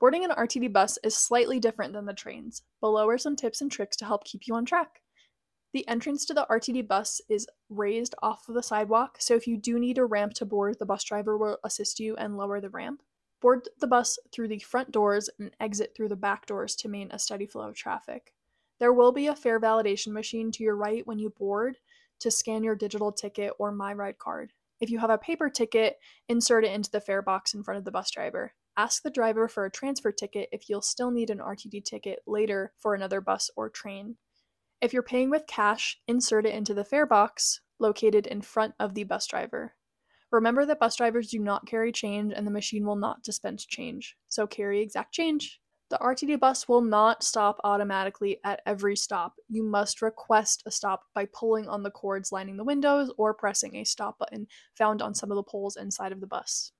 Boarding an RTD bus is slightly different than the trains. Below are some tips and tricks to help keep you on track. The entrance to the RTD bus is raised off of the sidewalk, so if you do need a ramp to board, the bus driver will assist you and lower the ramp. Board the bus through the front doors and exit through the back doors to maintain a steady flow of traffic. There will be a fare validation machine to your right when you board to scan your digital ticket or MyRide card. If you have a paper ticket, insert it into the fare box in front of the bus driver. Ask the driver for a transfer ticket if you'll still need an RTD ticket later for another bus or train. If you're paying with cash, insert it into the fare box located in front of the bus driver. Remember that bus drivers do not carry change and the machine will not dispense change, so carry exact change. The RTD bus will not stop automatically at every stop. You must request a stop by pulling on the cords lining the windows or pressing a stop button found on some of the poles inside of the bus.